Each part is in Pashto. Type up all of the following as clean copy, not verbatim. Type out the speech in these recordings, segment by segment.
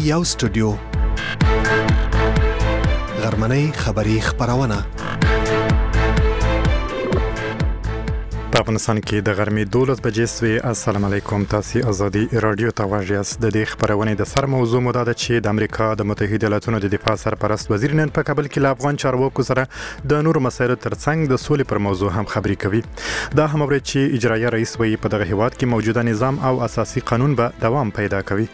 یو سټوډیو غرمنۍ خبری خبرونه په افغانستان کې د غرمې 12 بجې سوي. السلام علیکم. تاسو ازادي رادیو ته واژیاست. د دې خبرونه د سر موضوع مو ده چې د امریکا د متحده ایالاتونو د دفاع سرپرست وزیر نن په کابل کې له افغان چارواکو سره د نور مسایلو ترڅنګ د سولې پر موضوع هم خبرې کوي. دا هم اوري چې اجرایه رئیس وایي په دغه هیواد کې موجوده نظام او اساسي قانون به دوام پیدا کوي.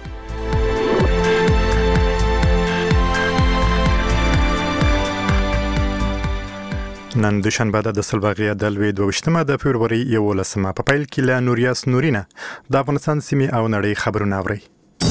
نن دوشنبه د سلواغیا د لوی 22 د فبرवरी 11 په پیل کې له نوریاس نورینه د افغانستان سیمې او نړۍ خبرونه اوري.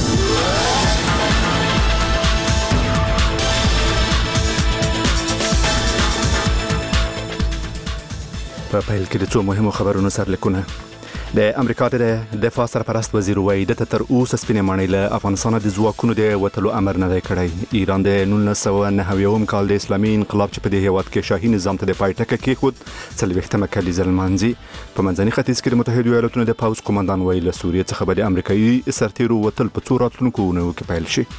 په پیل کې د څو مهمو خبرونو سرلیکونه. د امریکا د دفاع سرپرست وزیر وایي د تر اوسه سپینې ماڼۍ له افغانستان د ځواکونو د وتلو امر نه دی کړی. ایران د 1990 کال د اسلامي انقلاب چې په دې هیواد کې شاهي نظام ته د پای ټکی کېښود 40مه کلیزه لمانځي. په منځني ختیځ کې د متحده ایالاتونو د پوځ قومندان وایي له سوریې څخه به د امریکایي سرتیرو وتل په څو راتلونکو اونیو کې پیل شي.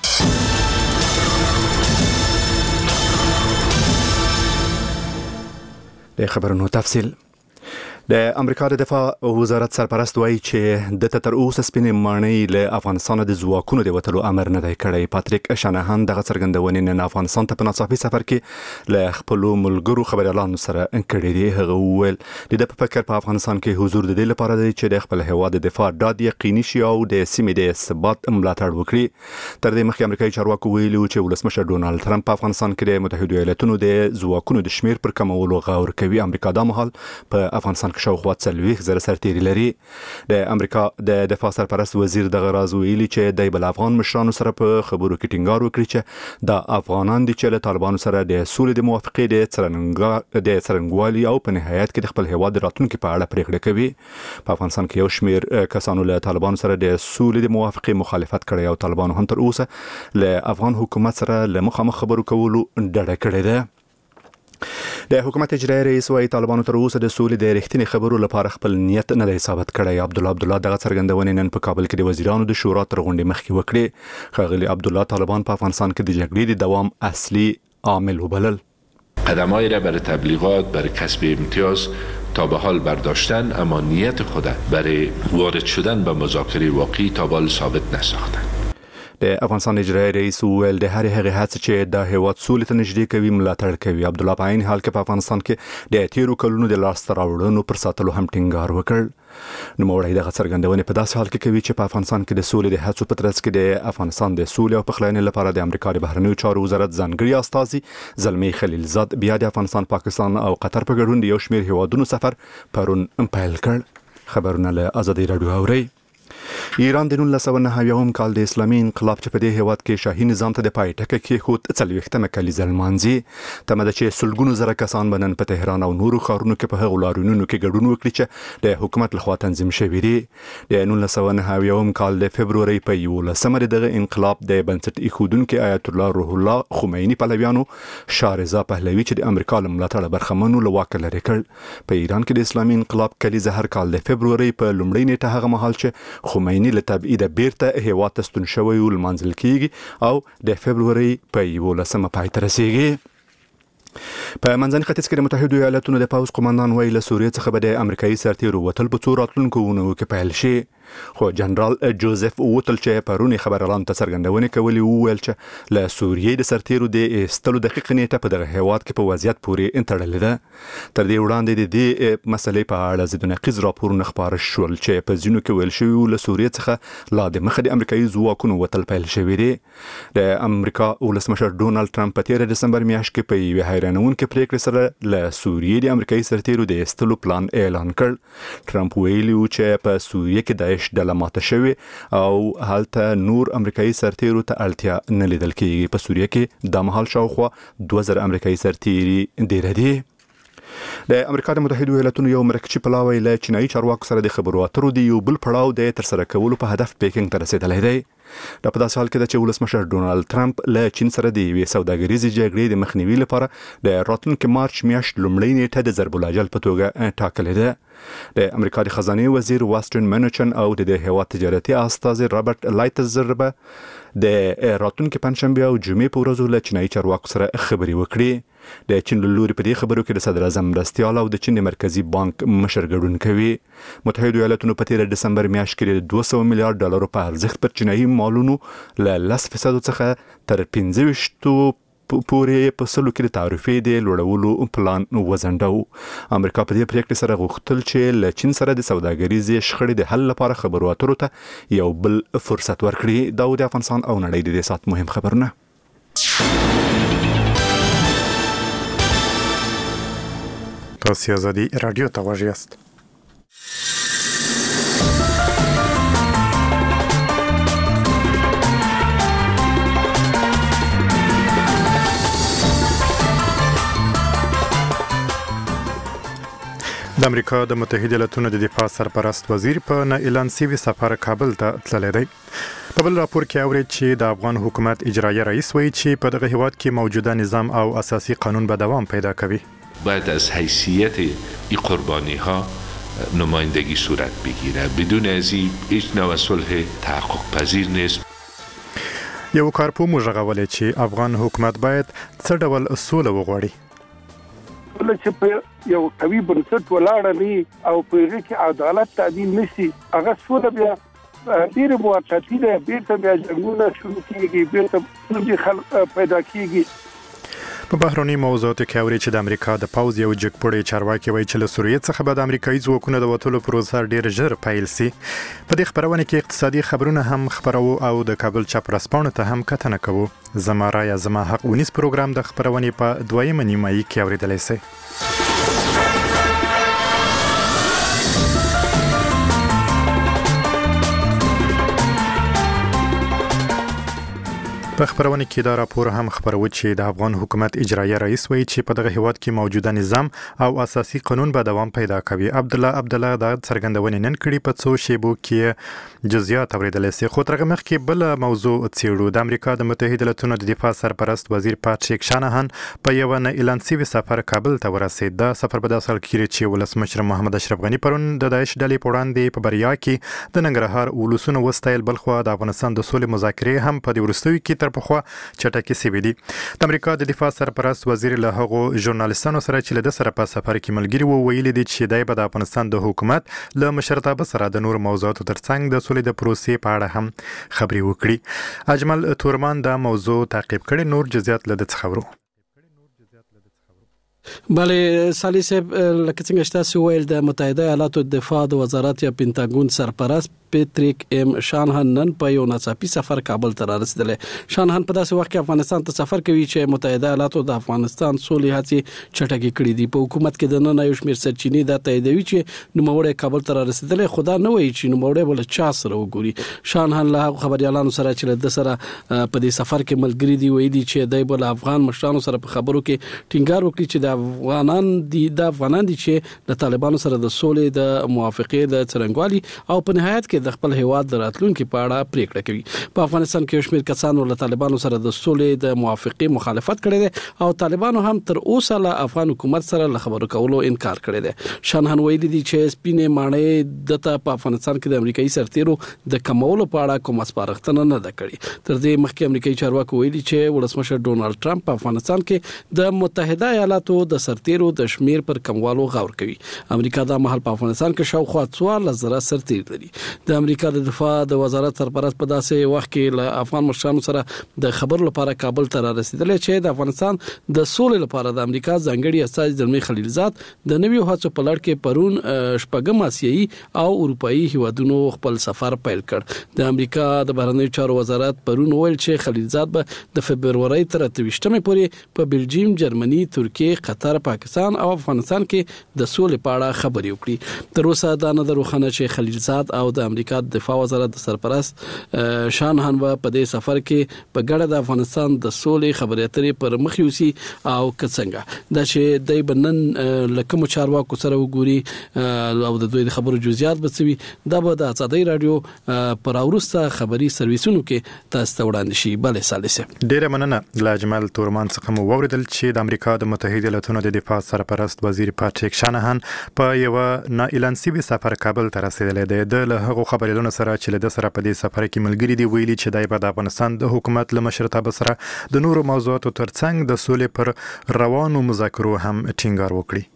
د خبرونو تفصیل. د امریکا د دفاع وزارت سرپرست وایي چې د تر اوسه سپینې ماڼۍ له افغانستان د ځواکونو د وتلو امر نه دی کړی. پاتریک شانهان دغه څرګندونې نن افغانستان ته په ناڅاپي سفر کې له خپلو ملګرو خبريالانو سره کړې دي. هغه وویل د په فکر په افغانستان کې حضور د دې لپاره دی چې د خپل هیواد د دفاع ډاډ یقیني شي او د سیمې د ثبات ملاتړ وکړي. تر دې مخکې امریکایي چارواکو ویلي چې ولسمشر ډونالد ترامپ په افغانستان کې د متحده ایالاتونو د ځواکونو د شمیر پر کمولو غور کوي. امریکا دا مهال په افغانستان کې شاوخوا 40,000 سرتیري لري. د امریکا د دفاع سرپرست وزیر دغه راز ویلي چې د بل افغان مشرانو سره په خبرو کې ټینګار وکړي چې د افغانان د چله طالبانو سره د سولې د موافقې د څرنګوالي او په نهایت کې د خپل هیواد راتلونکي په اړه پریکړه کوي. په افغانستان کې یو شمیر کسانو له طالبانو سره د سولې د موافقې مخالفت کړی او طالبانو هم تر اوسه له افغان حکومت سره له مخامخ خبرو کولو ډډه کړې ده. د حکومت اجرایي رئیس وايي طالبانو تر اوسه د سولې د رښتینی خبرو لپاره خپل نیت نه دی ثابت کړی. عبدالله دغه څرګندونې نن په کابل کې د وزیرانو د شورا تر غونډې مخکې وکړې. ښاغلي عبدالله طالبان په افغانستان کې د جګړې د دوام اصلي عامل وبلل. قدم‌هایی را برای تبلیغات برای کسب امتیاز تا به حال برداشتن، اما نیت خود برای وارد شدن به مذاکره واقعی تا به حال ثابت نساختن. د افغانستان اجرایي رئیس ویل د هر هغه هڅه چې د هیواد سولې ته نږدې کوي ملاتړ کوي. عبدالله په عین حال کې په افغانستان کې د تیرو کلونو د لاسته راوړنو پر ساتلو هم ټینګار وکړ. نوموړی دغه څرګندونې په داسې حال کې کوي چې په افغانستان کې د سولې د هڅو په ترڅ کې د افغانستان د سولې او پخلاینې لپاره د امریکا د بهرنیو چارو وزارت ځانګړي استازي زلمی خلیلزاد بیا د افغانستان، پاکستان او قطر په ګډون د یو شمېر هیوادونو سفر پرون پیل کړ. خبرونه له ازادي رادیو اوري. ایران د 1990 کال د اسلامي انقلاب چې په دې هیواد کې شاهي نظام ته د پای ټکی کېښود 40مه کلیزه لمانځي. تمه ده چې سلګونو زره کسان به نن په تهران او نورو ښارونو کې په هغو لاریونونو کې ګډون وکړي چې د حکومت لخوا تنظیم شوي دي. د 1990 کال د فبرवरी په 11 دغه انقلاب د بنسټ ایښودونکي آیت الله روح الله خمیني پلویانو شاه پهلوي چې د امریکا له ملاتړه برخمنو له واکه لرې کړ. په ایران کې د اسلامي انقلاب کلیزه هر کال د فبرवरी په لومړۍ نیټه هغه مهال چې خمیني له تبعید بیرته هیواد ته ستون شوی ولمانځل کیږي او د فبرवरी په 11 پای ته رسیږي. په منځني ختیځ کې د متحده ایالاتونو د پوځ قومندان ویل له سوریې څخه به د امریکایي سرتیرو وتل په څو راتلونکو اونیو کې پیل شي. خو جنرال جوزف ووتل چې پرونی خبريالانو ته څرګندونې کولې وویل چې له سوریې د سرتیرو د ایستلو دقیق نیټه په دغه هیواد کې په وضعیت پورې تړلې ده. تر دې وړاندې د دې مسلې په اړه ضد نقیض راپورونه خپاره شول چې په ځینو کې ویل شوی له سوریې څخه لا د مخه د امریکایي ځواکونو وتل پیل شوی دی. د امریکا ولسمشر ډونالد ترامپ په 13 دسمبر میاشت کې په یوه حیرانونکې پریکړې سره له سوریې د امریکایي سرتیرو د ایستلو پلان اعلان کړ. ترامپ ویلي چې په سوریې کې داعش ډله ماته شوی او هلته نور امریکایي سرتیرو ته اړتیا نه لیدل کېږي. په سوریې کې د مهال شاوخوا 2000 امریکایي سرتیري ډیر دي. د امریکا د متحده ایالاتونو یو مرکزي پلاوی له چینایي چارواکو سره د خبرو اترو دی یو بل پړاو د ترسره کولو په هدف پیکینګ ته رسیدلی دی. دا په داسې حال کې چې ولسمشر ډونالد ټرمپ له چین سره د یوې سوداګریزې جګړې د مخنیوي لپاره د راتلونکي مارچ میاشت لومړۍ نیټه د ضرب العجل په توګه ټاکلې ده. د امریکا د خزانه وزیر واسټن منوچن او د هیواد تجارتي استاذ رابرټ لایتزر د راتلونکي پنځشنبه او جمعې په ورځو له چینایي چارواکو سره خبرې وکړي. د چین له لوري په دې خبرو کې د صدر اعظم مرستیال او د چین مرکزی بانک مشر ګډون کوي. متحده ایالاتونو په 13 دسمبر میاشت کې 200 میلیارډ ډالر په ارزښت پر چینایي مالونو له 10% څخه تر 15% پورې په سلو کې تعرفې د لوړولو پلان وزنډو. امریکا په دې پریکړې سره غوښتل چې له چین سره د سوداګریزې شخړې د حل لپاره خبرو اترو ته یو بل فرصت ورکړي. دا د افغانستان او نړۍ د دې سات مهم خبرونه. تاسو ازادي رادیو ته واژ یاست. د امریکا د متحده ایالاتونو د دفاع سرپرست وزیر په نه اعلان شوی سفر کابل ته تللی دی. په بل راپور کې اوري چې د افغان حکومت اجرایی رئیس وایي چې په دغه هیواد کې موجوده نظام او اساسي قانون به دوام پیدا کوي. باید از حیثیت این قربانی ها نمایندگی صورت بگیره. بدون از این هیچ نوع صلح تحقق پذیر نیست. یو کارپو مژغولې چې افغان حکومت باید څه ډول اصول وغواړي. چې په یو قوي بنسټ ولاړ نه او په هغه کې عدالت تامین نشي هغه څه بیا ډیر موقتی ده بیرته بیا جنګونه شروع کیږي بیرته خلک پیدا کیږي. په بهرني موضوعاتو کې اوري چې د امریکا د پاوز یو جګپړی چارواکي وایي چې له سوریې څخه به د امریکایي ځواکونو د وټولو پروسه ډیر ژر پیل شي. په دې خبرونه کې اقتصادي خبرونه هم خبرو او د کابل چاپرسپانو ته هم کتنه کوو. زما رای زما حق ونیس پروګرام د خبرونې په دویمه نیمایي کې اوریدلی شي. په خبرونه کې دا راپور هم خبرو چې د افغان حکومت اجرایی رئیس وایي چې په دغه هیواد کې موجوده نظام او اساسي قانون به دوام پیدا کوي. عبدالله دا څرګندونې نن کړي په څو شیبو کې جزئیات اوریدل شي. خو ترغه مخ کې بل موضوع څېړو. د امریکا د متحده ایالاتونو د دفاع سرپرست وزیر پاتریک شانهان په یو نه اعلان شوی سفر کابل ته ورسید. دا سفر په داسې حال کې چې ولسمشر محمد اشرف غنی پرون د داعش ډلې په وړاندې په بریا کې د ننګرهار ولسونو وستایل، بلخو د افغانستان د سولې مذاکرې هم په دې وروستیو کې تر پخوا چټکې سوي دي. د امریکا د دفاع سرپرست وزیر له هغو ژورنالستانو سره چې له د سره په سفر کې ملګري وو ویلي دي چې دای به د افغانستان د حکومت له مشرتابه سره د نور موضوعاتو ترڅنګ د سولې د پروسې په اړه هم خبرې وکړي. اجمل تورمان دا موضوع تعقیب کړي. نور جزئیات له دې خبرو. بله سالی صاحب لکه څنګه چې تاسو ویل د متحده ایالاتو دفاع د وزارت یا پینټاګون سرپرست پیټریک ام شانهان نن په یو ناڅاپي سفر کابل ته رسیدل. شانهان په داسې وخت کې افغانستان ته سفر کوي چې متحده ایالاتو د افغانستان سولې هڅې چټکې کړې دي. په حکومت کې د نن یو شمېر سرچینې دا تاییدوي چې نوموړی کابل ته رسیدل. خدا نه وایي چې نوموړی بل چا سره وګوري. شانهان له خبريالانو سره چې د سره په دې سفر کې ملګری دی ویلي چې دای بل افغان مشرانو سره په خبرو کې ټینګار وکړي چې د افغانان دي چې د طالبانو سره د سولې د موافقې د څرنګوالي او په نهایت کې د خپل هیواد راتلونکي په اړه پریکړه کوي. په افغانستان کې شمېر کسانو له طالبانو سره د سولې د موافقې مخالفت کړی دی او طالبانو هم تر اوسه له افغان حکومت سره له خبرو کولو انکار کړی دی. شانهان ویلي دي چې سپینې ماڼۍ دته په افغانستان کې د امریکایي سرتیرو د کمولو په اړه کوم سپارښتنه نه ده کړې. تر دې مخکې امریکایي چارواکو ویلي چې ولسمشر ډونالد ټرمپ په افغانستان کې د متحده ایالاتو د سرتیرو د شمیر پر کموالو غور کوي. امریکا د مهال په افغانستان کې شاوخوا 14,000 سرتیر لري. د امریکا د دفاع د وزارت سرپرست په داسې وخت کې له افغان مشرانو سره د خبرو لپاره کابل ته رسیدل چې د افغانستان د سولې لپاره د امریکا ځانګړي استازي زلمی خلیلزاد د نویو هڅو په لړ کې پرون شپږم آسیایي او اروپאי هیوادونو خپل سفر پیل کړ. د امریکا د بهرنیو چارو وزارت پرون ویل چې خلیلزاد به د فبرवरी تر 28 پورې په بلجیم، جرمني، ترکیه، قطر، پاکستان او افغانستان کې د سولې په اړه خبرې وکړي. تر اوسه دا نه روښانه چې خلیلزاد او د امریکا د دفاع وزارت سرپرست شانهان په دې سفر کې په ګډه د افغانستان د سولې خبرې اترې پر مخ یوسي او کڅنګه دا چې د بنن لکه چارواکو سره وګوري او د دوی د خبرو جزئیات بچوي دا به د آزادۍ رادیو پر اورسته خبري سرویسونو کې تاسو ته وړاندې شي. بل سالسه ډیره مننه لا جمال تورمان څخه مو ووریدل چې د امریکا د متحده ایالاتونو د دفاع سرپرست وزیر پاتریک شانهان په یو نا اعلان سوي سفر کابل ته رسیدلی دی. د هغو خبرونو سره چې له سره په دې سفر کې ملګری دی ویلي چې دای په افغانستان د حکومت له مشرتابه سره د نورو موضوعاتو ترڅنګ د سولې پر روانو مذاکرو هم ټینګار وکړي.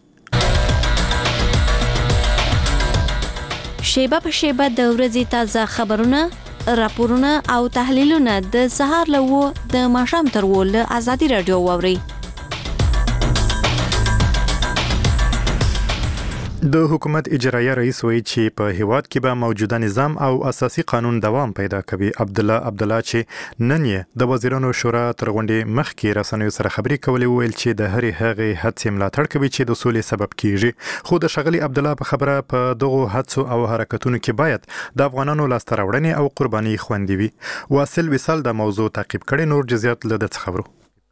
شیبه په شیبه د ورځې تازه خبرونه، راپورونه او تحلیلونه د سهار له 9 د ماښام تر 10 له آزادي رادیو واوري. د حکومت اجرایه رئیس وایي چې په هیواد کې به موجوده نظام او اساسي قانون دوام پیدا کوي. عبدالله چې نن یې د وزیرانو شورا تر غونډې مخکې رسنیو سره خبرې کولې ویل چې د هرې هغې هڅې ملاتړ کوي چې د سولې سبب کیږي. خو د ښاغلي عبدالله په خبره په دغو هڅو او حرکتونو کې باید د افغانانو لاسته راوړنې او قرباني خوندي وي. واصل وصال د موضوع تعقیب کړي، نور جزئیات له ده څخه ورو.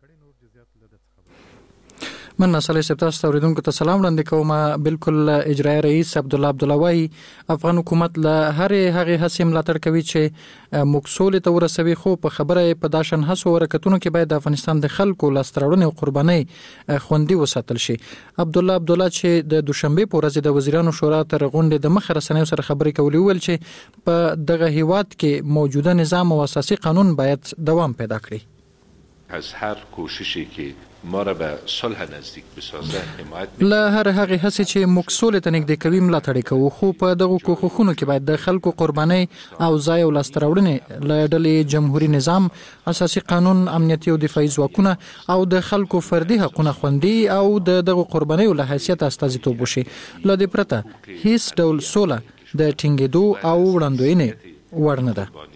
من نسل سپتاس اوریدونکو ته سلام وړاندې کوم. بالکل اجرایي رئیس عبدالله وايي افغان حکومت له هرې هغې هڅې ملاتړ کوي چې موږ سولې ته ورسوي، خو په خبره په داشن هڅو حرکتونو کې باید د افغانستان د خلکو لاسته راوړنې او قربانۍ خوندي وساتل شي. عبدالله چې د دوشنبه په ورځ د وزیرانو شورا تر غونډې د مخ رسنیو سره خبرې کولې ویل چې په دغه هیواد کې موجوده نظام او اساسي قانون باید دوام پیدا کړي. از هر کوششی که ما را به صلح نزدیک بسازه حمایت له هر هغه هڅې چې موږ سولې ته نږدې کوي ملاتړ کوو، خو په دغه کوښښونو کې باید د خلکو قربانۍ او ځای او لاسته راوړنې له ډلې جمهوریت نظام، اساسي قانون، امنیتي او دفاعي ځواکونه او د خلکو فردي حقوقونه خوندي او دغه قربانۍ له حیثیت استازیتوب وشي. له دې پرته هیڅ ډول سوله د ټینګېدو او وړاندوینې وړ نه ده.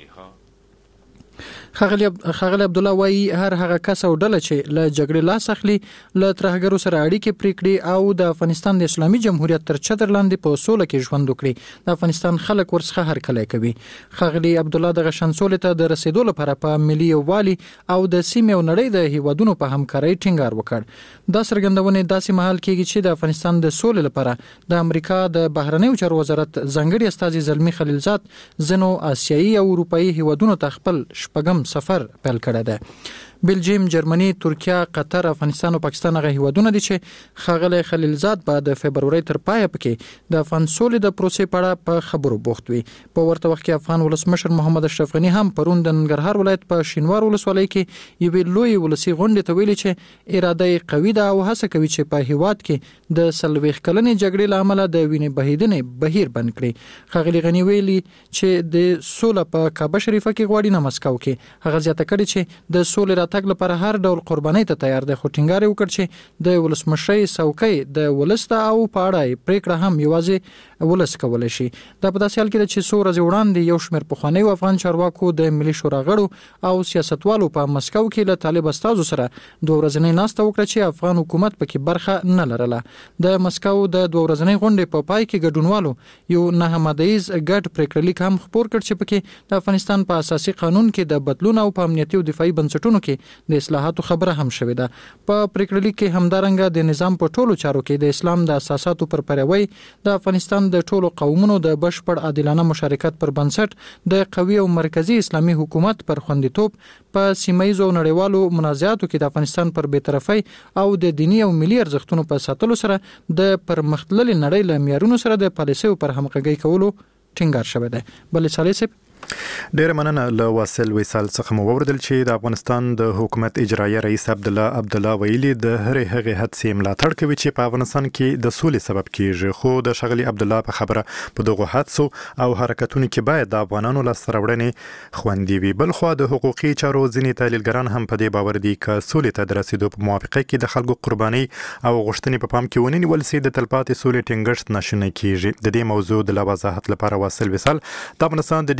خاغلی عبدالله وايي هر هغه کس او ډله چې له جګړې لاس اخلي له ترهګرو سره اړیکې پریکړي او د افغانستان د اسلامي جمهوریت تر چتر لاندې په سوله کې ژوند وکړي، د افغانستان خلک ورڅخه هرکلی کوي. خاغلی عبدالله د شانسولې ته د رسیدو لپاره په ملي یووالي او د سیمې او نړۍ د هیوادونو په همکارۍ ټینګار وکړ. دا څرګندونې داسې مهال کېږي چې د افغانستان د سولې لپاره د امریکا د بهرنیو چارو وزارت ځانګړي استازي زلمی خلیلزاد ځینو آسیایي او اروپایي هیوادونو ته خپل شپږم سفر پیل کړی دی. بلجیم، جرمني، ترکیه، قطر، افغانستان او پاکستان هغه هیوادونه دي چې خاغلی خلیلزاد په د فبرवरी تر پایه پکې د افغان سولې د پروسې په اړه په خبرو بوخت وي. په ورته وخت کې افغان ولسمشر محمد اشرف غنی هم پرون د ننګرهار ولایت په شینوار ولسوالۍ کې یوې لوی ولسی غونډې ته ویلي چې اراده قوي ده او هڅه کوي چې په هیواد کې د 40 کلنې جګړې له امله د وینې بهیدنې بهیر بند کړي. خاغلی غنی ویلي چې د سوله په کعبه شریفه کې غواړي نه مسکو کې. هغه زیاته کړي چې د سولې تګ لپاره هر ډول قربانۍ ته تیار دی، خو ټینګار وکړ چې د ولسمشرۍ څوکۍ د ولست او پاړای پریکړه هم یوازې ولس کولای شي. دا په داسې حال کې چې څو ورځې وړاندې یو شمېر پخوانیو افغان چارواکو د ملي شورا غړو او سیاستوالو په مسکو کې له طالب استازو سره دوه ورځنۍ ناسته وکړه چې افغان حکومت پکې برخه نه لرله. د مسکو د دوه ورځنۍ غونډې په پای کې ګډونوالو یو نه مدیز ګډ پریکړه لیک هم خپور کړ چې پکې د افغانستان په اساسي قانون کې د بدلون او په امنیتي او دفاعي بنسټونو کې د اصلاحاتو خبره هم شوې ده. په پریکړه لیک کې همدارنګه د نظام په ټولو چارو کې د اسلام د اساساتو پر پیروي، د افغانستان د ټولو قومونو د بشپړ عادلانه مشارکت پر بنسټ د قوي او مرکزی اسلامي حکومت پر خوندیتوب، په سیمایي او نړیوالو منازعاتو کې د افغانستان پر بی‌طرفۍ او د دینی او ملي ارزښتونو په ساتلو سره د پرمختللي نړۍ له معیارونو سره د پالیسیو پر همغږۍ کولو ټینګار شوی دی. بلې سالسه ډیر مننه. له واصل وصال څخه مو وردل چې د افغانستان د حکومت اجرایه رئیس عبدالله ویلي د هرې هغې هڅې ملاتړ کوي چې په افغانستان کې د سولې سبب کیږي، خو د ښاغلي عبدالله په خبره په دغه هڅو او حرکتونو کې باید د افغانانو لاسته راوړنې خوندي وي. بل خو د حقوقي چارو ځینې تحلیلګران هم په دې باور دي چې سولې ته د رسیدو په موافقه کې د خلکو قرباني او غوښتنې په پام کې ونیول سي د تلپاتې سولې ټینګښت ناشونی کیږي. د دې موضوع د وضاحت لپاره واصل وصال د افغانستان د ډیموکرات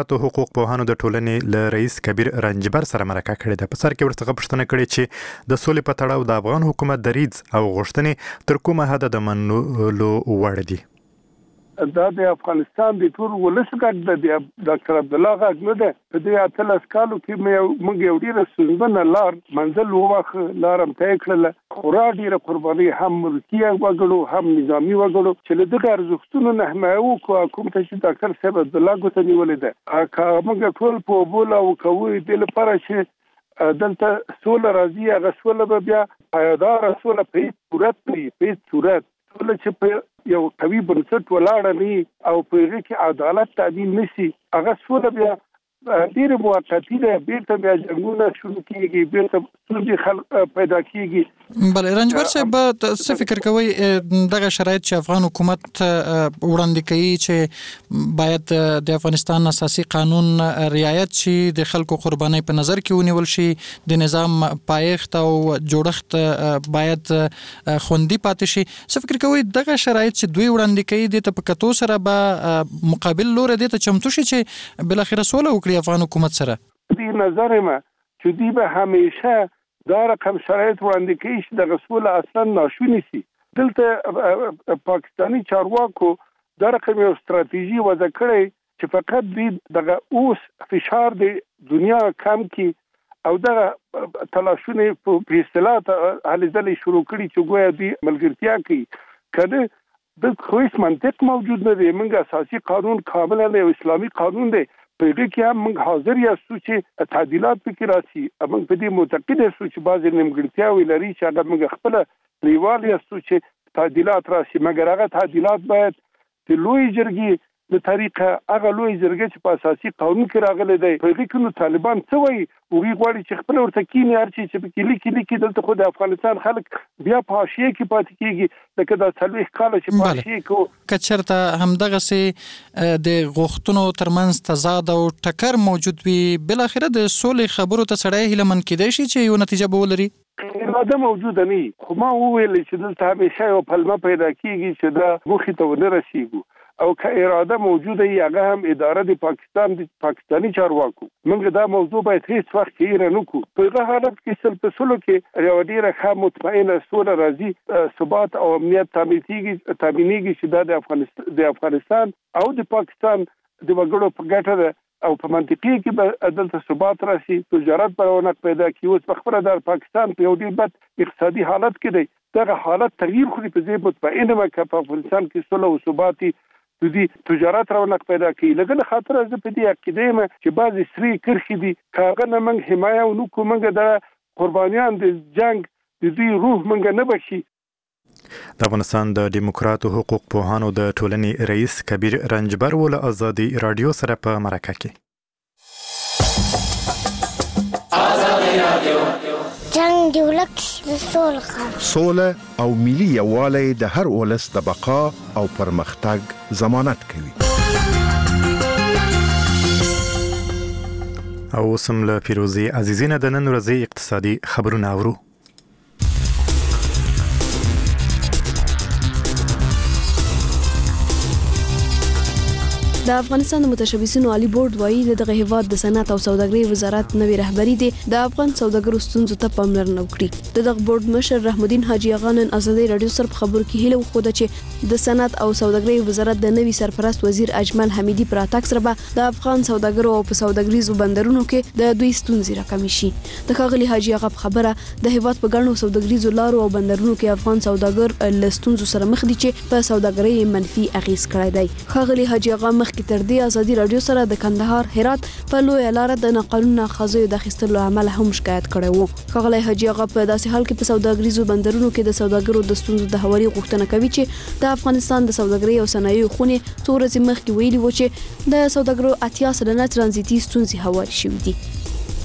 دیموکراتو حقوق پوهانو د ټولنې له رئیس کبیر رنجبر سره مرکه کړې ده. په سر کې ورڅخه پوښتنه کړې چې د سولې په تړاو د افغان حکومت دریځ او غوښتنې تر کومه حده د منلو وړ دي. دا د افغانستان د ټول ولس غږ د ډاکټر عبدالله غږ نه ده. په دې 18 کالو کې موږ یو ډېره ستونزمنه لار منزل وواخه، لار هم طی کړله. خورا ډېره قرباني هم ملکي وګړو هم نظامي وګړو چې له دغه ارزښتونو نه حمایه وکړو. کوم ته چې ډاکټر صاحب عبدالله ګوته نیولې ده، که موږ ټول په اوبو لاوکوو دې لپاره چې دلته سوله راځي، هغه سوله به بیا پایداره سوله په هېڅ صورت نه وي، په هېڅ صورت سوله چې په یو قوي بنسټ ولاړه نه او په هغې کې عدالت تامین نه شي، هغه سوله بیا ډېرې موقتي ده. بیرته بیا جنګونه شروع کېږي، بیرته ستونزې خلک پیدا کېږي. بله رنجبر صاحب څه فکر کوئ دغه شرایط چې افغان حکومت وړاندې کوي چې باید د افغانستان اساسي قانون رعایت شي، د خلکو قربانۍ په نظر کې ونیول شي، د نظام پایښت او جوړښت باید خوندي پاتې شي، څه فکر کوئ دغه شرایط چې دوی وړاندې کوي دې ته په کتو سره به مقابل لوری دې ته چمتو شي چې بالاخره سوله وکړي افغان حکومت سره؟ دې نظر ما چې دوی به همیشه دا رقم شرایط وړاندې کوي چې دغه سوله اصلا ناشونې شي. دلته پاکستاني چارواکو دا رقم یو ستراتیژي وضع کړی چې فقط دوی دغه اوس فشار د دنیا کم کړي او دغه تلاشونه په اصطلاح هلې ځلې شروع کړي چې ګویا دوی ملګرتیا کوي. که د هیڅ منطق موجود نه دی، موږ اساسي قانون کاملا یو اسلامي قانون دی، په دې کې هم موږ حاضر یاستو چې تعدیلات پکې راشي. موږ په دې معتقد یاستو چې بعضې نیمګړتیاوې لري چې هغه موږ خپله پرېوال یاستو چې تعدیلات راشي، مګر هغه تعدیلات باید د لوی جرګې د طریقه هغه لوی جرګه چې په اساسي قانون کې راغلی دی په هغې کې نو طالبان څه وایي، هغوی غواړي چې خپله ورته کیني، هر چی چې پکې لیکي دلته خو د افغانستان خلک بیا په حاشیې کې پاتې کېږي، لکه دا 40 کاله چې په حاشیې کې که چېرته همدغسې د غوښتنو ترمنځ تضاد او ټکر موجود وي، بالاخره د سولې خبرو ته سړی هیلهمن کېدی شي چې یو نتیجه به ولري؟ اراده موجوده نه وي، خو ما وویل چې دلته همیشه یو پلمه پیدا کېږي چې دا موخې ته ونه رسېږو، او که اراده موجوده وي هغه هم اداره د پاکستان د پاکستاني چارواکو. موږ دا موضوع باید هیڅ وخت هېره نه کړو. په هغه حالت کې سل په سلو کې یوه ډېره ښه مطمئنه سوله راځي، ثبات او امنیت تامینېږي چې دا د افغانستان او د پاکستان د وګړو په ګټه ده او په منطقي کې به دلته ثبات راشي، تجارت به رونق پیدا کړي. اوس په خپله د پاکستان په یو ډېر بد اقتصادي حالت کې دی، دغه حالت تغییر خوري. په دې مطمئنه یم که په افغانستان کې صلح او ثبات د دې تجارت رونق پیدا کوي. لکه خاطر زه په دې عقیده یم چې بعضې سرې کرښې دي، که هغه نه موږ حمایه ونه کړو، موږ د قربانیان د جنګ د دوی روح موږ نه بخښي. د افغانستان د دیموکراتو حقوق پوهانو د ټولنې رئیس کبیر رنجبر ول ازادي رادیو سره په مرکه کې. ازادي رادیو جنگ دی ولک سوله او ملي یووالی د هر ولس د بقا او پرمختګ ضمانت کوي. او سم له فیروزی عزیزینه د نن ورځې اقتصادي خبرونه اورو. د افغانستان د متشبثینو عالی بورډ وایي دغه هیواد د صنعت او سوداګرۍ وزارت نوې رهبری دی د افغان سوداګرو ستونزو ته پاملرنه وکړي. دغه بورډ مشر رحم الدین حاجی اغا نن ازادي رادیو سره خبرو کې هیله وښوده چې د صنعت او سوداګرۍ وزارت د نوي سرپرست وزیر اجمل حمیدی پر اتاک سره به د افغان سوداګرو او په سوداګریزو بندرونو کې د دوی ستونزې راکمې شي. د ښاغلي حاجی اغا په خبره د هیواد په ګڼو سوداګریزو لارو او بندرونو کې افغان سوداګر له ستونزو سره مخ دي چې په سوداګرۍ منفي اغیز کړی دی. ښاغلي حاجی اغا مخکې تر دې ازادي رادیو سره د کندهار هرات په لویه لاره د نقلونو خزیو د اخیستلو عمل هم شکایت کړی وو. ښاغلی حاجي اغا په داسې حال کې په سوداګریزو بندرونو کې د سوداګرو د ستونزو د هواري غوښتنه کوي چې د افغانستان د سوداګرۍ او صنایعو خونې څو ورځې مخکې ویلي وو چې د سوداګرو 80 سلنه ترانزیتي ستونزې هواري شوې دي.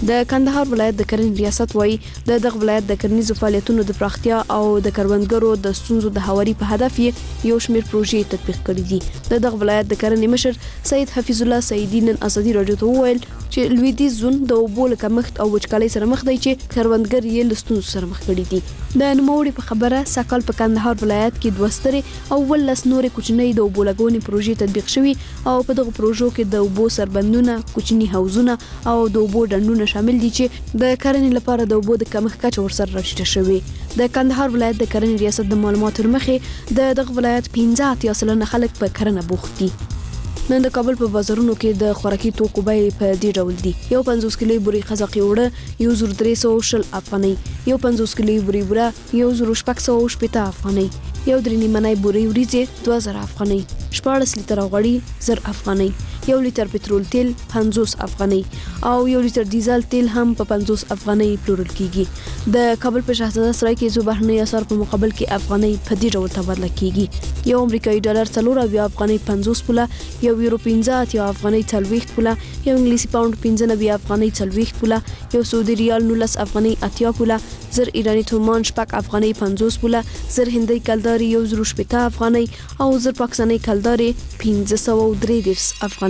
د کندهار ولایت د کرنې ریاست وایي د دغه ولایت د کرنیزو فعالیتونو د پراختیا او د کروندګرو د ستونزو د هواري په هدف یو شمېر پروژې تطبیق کړې دي. د دغه ولایت د کرنې مشر سید حفیظ الله سیدی نن ازادي رادیو ته وویل چې لویدیځ زون د اوبو له کمښت او وچکالۍ سره مخ دی چې کروندګر یې له ستونزو سره مخ کړي دي. د نوموړي په خبره سکهال په کندهار ولایت کې 2 سترې او 18 نورې کوچنۍ د اوبو لګونې پروژې تطبیق شوي او په دغه پروژو کې د اوبو سربندونه، کوچني حوضونه او د اوبو ډنډونه شامل دي چې د کرنې لپاره د اوبو د کمښت کچه ورسره راټیټه شوې. د کندهار ولایت د کرنې ریاست د معلوماتو مخې د دغه ولایت 15% خلک په کرنه بوخت دي. نن د کابل په بازارونو کې د خوراکي توکو بیې په دې ډول دي: یو 50 کیلو بوري خزاقي وړه 1300 افغانۍ، یو 50 کیلو بوري بوره 1650 افغانۍ، یو 3 منای بوري وریځې 2000 افغانۍ، 14 لیتر غوړي 1000 افغانۍ، یو لیتر پټرول تیل 50 افغانۍ او یو لیتر ډیزل تیل هم په 50 افغانۍ پلورل کیږي. د کابل په شاهزاده سرای کې زو بهرنی اسعار په مقابل کې افغانۍ په دې ډول تبادله کیږي: یو امریکایي ډالر 4 افغانۍ 50 پوله، یو یورو 15 افغانۍ 40 پوله، یو انګلیسي پاوند 15 افغانۍ 40 پوله، یو سعودي ریال 19 افغانۍ 80 پوله، زر ایرانی تومان 6 افغانۍ 50 پوله، زر هندۍ کلداري 1080 افغانۍ او زر پاکستاني کلداري 1533 افغانۍ.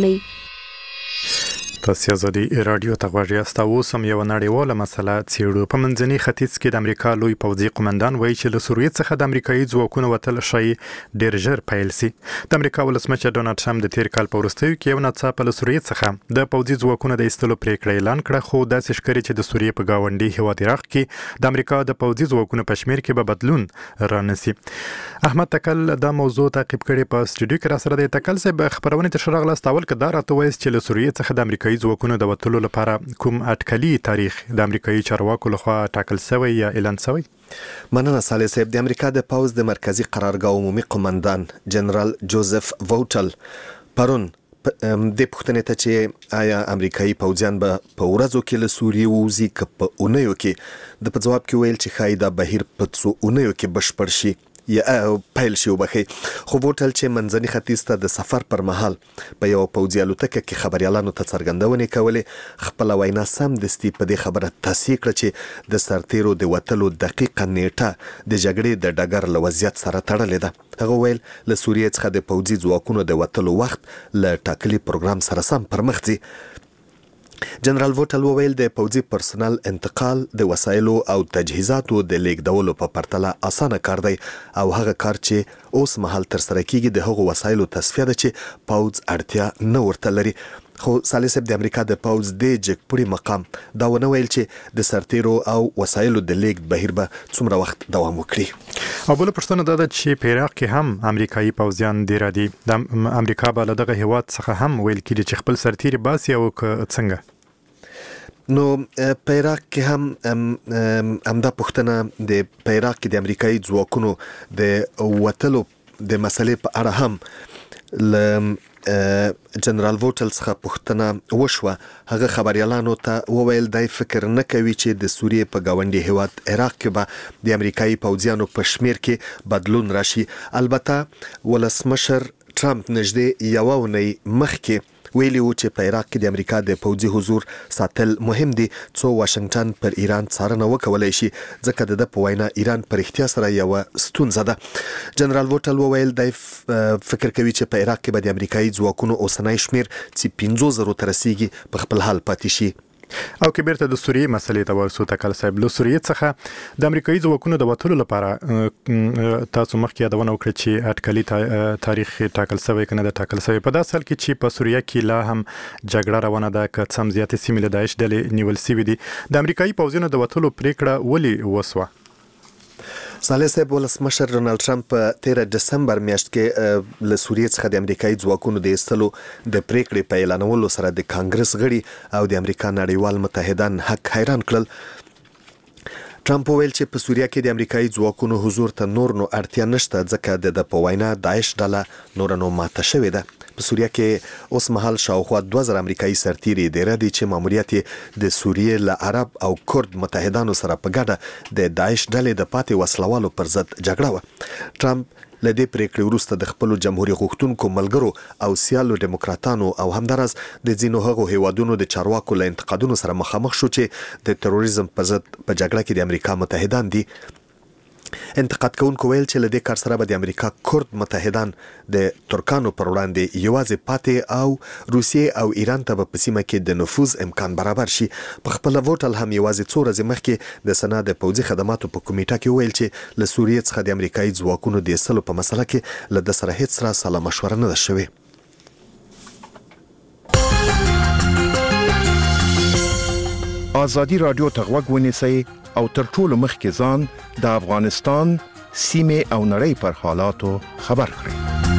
تاسو ازادي رادیو ته غواړئ تاسو هم یو نړیواله مسله څېړو. په منځني ختیځ کې د امریکا لوی پوځي قومندان وایي چې له سوریې څخه د امریکایي ځواکونو وتل شي ډېر ژر پیل سي. د امریکا ولسمشر ډونالد ټرمپ د تیر کال په وروستیو کې یو ناڅاپه له سوریې څخه د پوځي ځواکونو د ایستلو پریکړه اعلان کړه، خو داسې ښکاري چې د سوریې په گاونډي هیواد عراق کې د امریکا د پوځي ځواکونو په شمیر کې به بدلون رانسي. احمد تکل دا موضوع تعقیب کړي په استودیو کې را سره د تکل صاحب خبرونه ته شرغ لاستول کده راته وایي چې له سوریې څخه د امریکایي ځواکونو د وتلو لپاره کوم اټکلي تاریخ د امریکایي چارواکو لخوا ټاکل شوی یا اعلان شوی؟ مننه صالح صاحب. د امریکا د پوځ د مرکزی قرارګاه عمومي قومندان جنرال جوزف ووټل پرون د پښتنې ته چې آیا امریکایي پوځیان به په ورځو کې له سوریې ووزي که په اونیو کې، د په جواب کې ویل چې ښایي دا بهیر په څو اونیو کې بشپړ شي یا پیل شي وبخي. خو ووټل چې منځني ختیځ ته د سفر پر مهال په یو پوځي الوتکه کې خبريالانو ته څرګندونې کولې، خپل وینا سم دستي په دې خبره تصحیح کړه چې د سرتیرو د وتلو دقیقه نیټه د جګړې د ډګر له وضعیت سره تړلې ده. هغه ویل له سوریې څخه د پوځي ځواکونو د وتلو وخت له ټاکلي پروګرام سره سم پر مخ ځي. جنرال ووټل وویل د پوځي پرسونل انتقال د وسایلو او تجهیزاتو د لیږدولو په پرتله اسانه کار دی او هغه کار چې اوس مهال تر سره کیږي د هغو وسایلو تصفیه ده چې پوځ اړتیا نه ورته لري. خو صالح صاحب د امریکا د پوځ د جګپوري مقام دا ونه ویل چې د سرتیرو او وسایلو د لیږد بهیر به څومره وخت دوام وکړي. او بل پښتنه دا چې په عراق کې هم امریکایي پوځیان دی را دي، د امریکا به له دغه هیواد څخه هم ویل کیږي چې خپل سرتیري باسي او څنګه. نو په عراق کې هم همدا پښتنه د په عراق کې د امریکایي ځواکونو د وتلو د مسلې په اړه هم ل جنرال ووټل څخه پښتنه وشوه. هغه خبريالانو ته وویل دای فکر نه کوي چې د سوریې په گاونډي هیواد عراق کې به د امریکایي پوځیانو په شمیر کې بدلون راشي. البته ولسمشر ټرمپ نږدې یو اونۍ مخکې ویلی و چې په عراق کې د امریکا د پوځي حضور ساتل مهم دي څو واشنگټن پر ایران څارنه وکولای شي، ځکه د په وینا ایران پر احتیا سره یو ستونزه ده. جنرال ووټل وویل د فکر کوي چې په عراق کې به د امریکایي ځواکونو اوسنۍ شمیر چې 50,000 ته رسیږي په خپل حال پاتې شي. او کې بیرته د سوریې مسلې ته ورسو تکل صاحب. له سوریې څخه د امریکایي ځواکونو د وتلو لپاره تاسو مخکې یادونه وکړه چې اټکلي تاریخ ټاکل شوی کنه د ټاکل شوی په داسې حال کې چې په سوریه کې لا هم جګړه روانه ده، که څه هم زیاتې سیمې له داعش ډلې نیول شوي دي. د امریکایي پوځیانو د وتلو پریکړه ولې وسوه؟ صالح صاحب ولسمشر ډونالد ټرمپ په 13 دسمبر میاشت کې له سوریې څخه د امریکایي ځواکونو د ایستلو د پریکړې په اعلانولو سره د کانګرس غړي او د امریکا نړیوال متحدان حق حیران کړل. ټرمپ ویل چې په سوریه کې د امریکایي ځواکونو حضور ته نور نو اړتیا نشته، ځکه د په وینا داعش ډله نور نو ماته شوې ده. په سوریه کې اوس مهال شاوخوا 2000 امریکایي سرتیري دی را دي چې ماموریت د سوریې له عرب او کرد متحدانو سره په ګډه د داعش ډلې د پاتې وسلوالو پر ضد جګړه و. ټرمپ لدې پریکړې وروسته د خپل جمهوریت غوښتونکو ملګرو او سیالو دیموکراتانو او همدارس د ځینو هغو هیوادونو د چارواکو له انتقادونو سره مخامخ شو چې د تروریزم په ضد په جګړه کې د امریکا متحدان دي. انتقاد کوونکو ویل چې لدې کار سره به د امریکا کورد متحدان د ترکانو پر وړاندې یوازې پاتې او روسیې او ایران ته په سیمه کې د نفوذ امکان برابر شي. په خپل ووټل هم یوازې 2 ورځې مخکې د سنا د پوځي خدماتو په کمیټه کې ویل چې له سوریې څخه د امریکایي ځواکونو د ایستلو په مسله کې له د سره هیڅ سره سلا مشوره نه ده شوې. ازادي رادیو ته غوږ ونیسئ او تر ټولو مخکې ځان د افغانستان سیمې او نړۍ پر حالاتو خبر کړئ.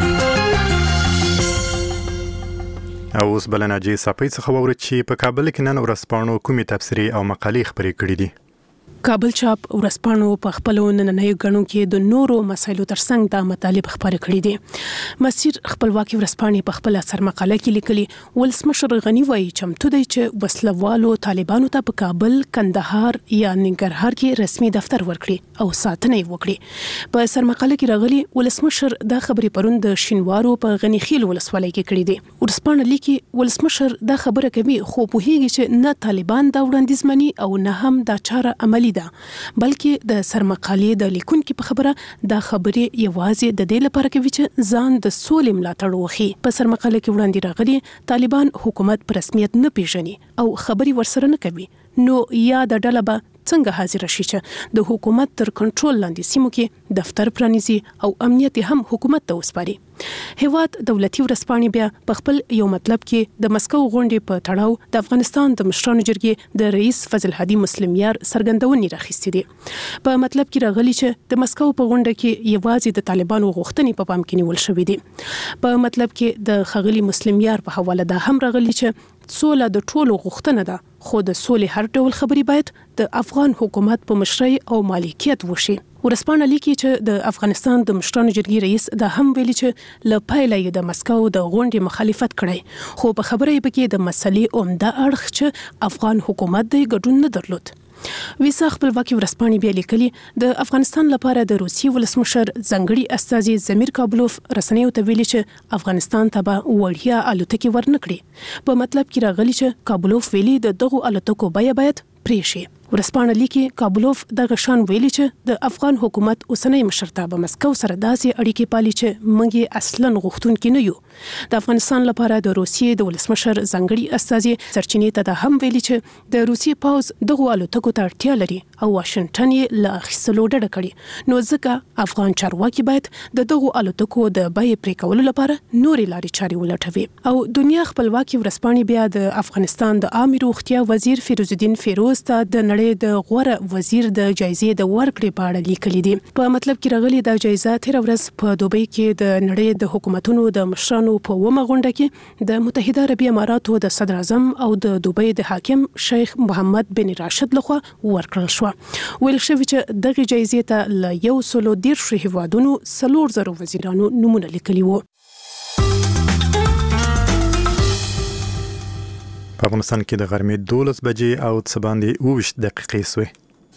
او اوس بلنه جې صاحب څخه ووري چې په کابل کې نن ورځپاڼو کومې تبصرې او مقالې خپرې کړې دي. کابل چاپ ورځپاڼو په خپل نننۍ غنو کې د نورو مسایلو ترڅنګ د مطالب خبرې کړې دي. مسیر خپلواکي ورځپاڼې په خپل اثر مقاله کې لیکلي ولسمشر غنی وایي چمتو دی چې وسلوالو طالبانو ته په کابل، کندهار یا ننګرهار کې رسمي دفتر ورکړي او ساتنه وکړي. په اثر مقاله کې راغلي ولسمشر دا خبرې پرون د شینوارو په غنی خیل ولسوالۍ کې کړې دي. ورځپاڼه لیکي ولسمشر دا خبره کوي خو په هیڅ چې نه طالبان دا وړاندیز مني او نه هم دا چاره عملی ده، بلکې د سرمقالې د لیکونکو په خبره دا خبرې یوازې د دې لپاره کوي چې ځان د سولې ملاتړ وکړي. په سرمقاله کې وړاندې راغلي طالبان حکومت په رسمیت نه پیژني او خبري ورسره نه کوي، نو یا د ډله به څنګه حاضر شي چې د حکومت تر کنټرول لاندې سیمو کې دفتر پرانیزي او امنیت هم حکومت ته وسپاري. هیواد دولتي ورځپاڼې بیا په خپل یو مطلب کې د مسکو غونډې په تړاو د افغانستان د مشرانو جرګې د رئیس فضل هادي مسلم یار څرګندونې راخیستې دي. په مطلب کې راغلي چې د مسکو په غونډه کې یوازې د طالبانو غوښتنې په پام کې نیول شوې دي. په مطلب کې د خغلی مسلم یار په حواله دا هم راغلي چې سوله د ټولو غوښتنه ده، خو د سولې هر ډول خبري باید د افغان حکومت په مشرۍ او مالکیت وشي. ورځپاڼه لیکي چې د افغانستان د مشرانو جرګې رئیس دا هم ویلي چې له پیله یې د مسکو د غونډې مخالفت کړی، خو په خبره یې پکې د مسلې عمده اړخ چې افغان حکومت د ګډون نه درلود. ویسا خپلواکي ورځپاڼې بیا لیکلي د افغانستان لپاره د روسي ولسمشر ځانګړي استازي زمیر کابلوف رسنیو ته ویلي چې افغانستان ته به وړیا الوتکې ورنکړي. په مطلب کې راغلي چې کابلوف ویلي د دغو الوتکو بیه باید پرې شي. ورځپاڼه لیکي کابلوف د غشان ویلي چې د افغان حکومت اوسنۍ مشرتابه مسکو سره داسې اړیکې پالي چې موږ یې اصلاً غوښتونکي نه یو. د افغانستان لپاره د روسیې د ولسمشر ځانګړي استازي سرچینې ته هم ویلي چې د روسیې پوځ دغه الوتکو ته اړتیا لري او واشنگټن یې له اخیستلو ډډه کړي، نو ځکه افغان چارواکي باید د دغه الوتکو د بیې پرې کولو لپاره نورې لارې چارې ولټوي. او دنیا خپلواکي ورځپاڼې بیا د افغانستان د عامه روغتیا وزیر فیروز الدین فیروز ته د نړۍ د غوره وزیر د جایزې د ورکړې په اړه لیکلي دي. په مطلب کې راغلي د جایزه تیر ورځ په دوبۍ کې د نړۍ د حکومتونو د مشرانو په ومه غونډه کې د متحده عربي اماراتو د صدر اعظم او د دوبۍ د حاکم شیخ محمد بن راشد لخوا ورکړل شو. ویل شوی چې دغه جایزې ته له 130 هیوادونو 4,000 وزیرانو نمونه لیکلي وو. په افغانستان کې د غرمې 12 بجې او څه باندې 20 دقیقې سوې.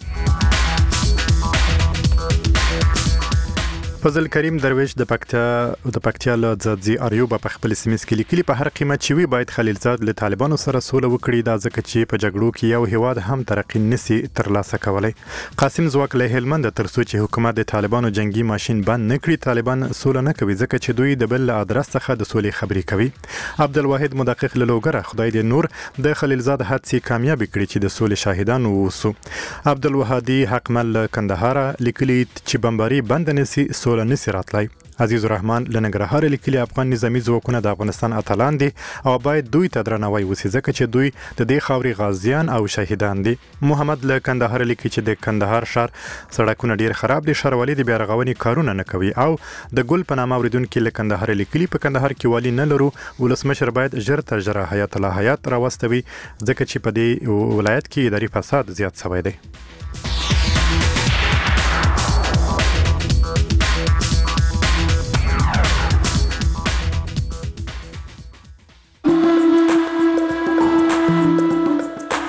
فضل کریم درویش د پکتیا له ځاځي اریوب په خپل سیمه کې لیکلي په هر قیمت چې وی باید خلیلزاد له طالبانو سره سوله وکړي، دا ځکه چې په جګړو کې یو هیواد هم ترقی نسی ترلاسه کولای. قاسم زواک له هلمند تر څو چې حکومت د طالبانو جنگي ماشين بند نکړي طالبان سوله نه کوي، ځکه چې دوی د بل ادرس څخه د سولې خبرې کوي. عبدالواحد مدقق له لوګره خدای دې نور د خلیلزاد هڅې کامیاب کړي چې د سولې شاهدان ووسو. عبدالوهادي حقمل کندهار لیکلي چې بمباري بند نسی سوله نسی راتلای. عزیز الرحمن لنګرهار لیکلي افغان نظامی ځواکونه د افغانستان اتلان دي او باید دوی ته درناوی وشي، ځکه چې دوی د دې خاورې غازیان او شهیدان دي. محمد له کندهار لیکي چې د کندهار ښار سړکونه ډیر خراب دي، ښاروالي د بیا رغونې کارونه نه کوي. او د ګل په نامه اوریدونکو له کندهار لیکلي په کندهار کې والی نه لرو، ولسمشر باید ژر تر ژره حیات الله حیات راوستوي، ځکه چې په دې ولایت کې اداري فساد زیات شوی دی.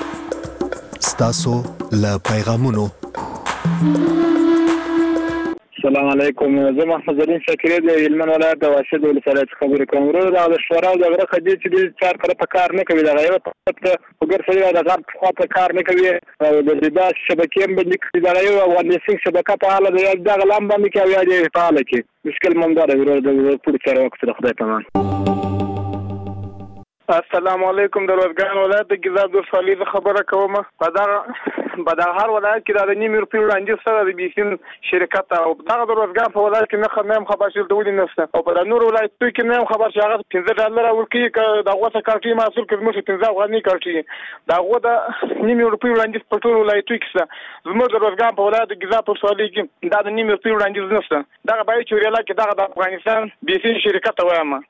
تاسو له پیغامونو السلام علیکم. زه محمد علي شاکری د هلمند ولایت د واشد ولسوالۍ څخه خبرې کوم. ورور د شورا د غره خدي چې د چار کړه په کار نه کوي دا یو په وګر سره د غرب خوا په کار نه کوي او د دې شبکې هم باندې کوي دا یو افغانستان شبکه په حاله د دغه لام باندې کوي یا د فعال کی مشکل مندار ورور د پور چر وخت د خدای پامان. السلام علیکم. د روزګان ولایت د ګیزاب د صالح خبره کوم. په دا هر ولایت کې د نیمه روپیو وړاندې سره د بیسین شرکت او دغه د روزګان په ولایت کې نه خمم خبر شول ډول نه او په نور ولایتو کې نه خبر شاغه $15 ورکړي ک دا غوته کارتي محصول کې موږ 15 غوښنی کارتي دا غو د نیمه روپیو وړاندې په ټول ولایتو کې زموږ د روزګان په ولایت د ګیزاب په صالح کې دا د نیمه روپیو وړاندې نشته دا به چې ریاله کې دا د افغانستان بیسین شرکت وایم.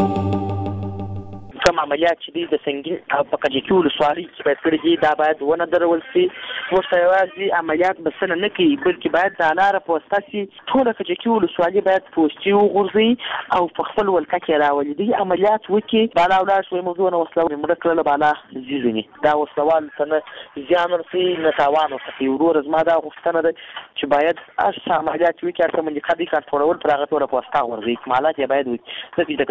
کوم عملیات چې د سنگین او په کجکول سوالي چې په کړي دي دا باید ونه درول شي. ورته یوازې عملیات بسنه نه کوي بلکې باید د لارې په واسطه چې ټول کجکول سوالي باید پوسټي وغورځي او په خپل ولکه کې راولي دي عملیات وکي بالا ولاړ شوی موضوع نه وسله مړه کړل بالا زیږني دا وسوال څنګه زیان ورسي نه تاوان ورسي. ورور زما دا غوښتنه ده چې باید اس عملیات وکي ترڅو من دي کډي کار ټول پر هغه ټول په واسطه ورغي کمالات یې باید وکي.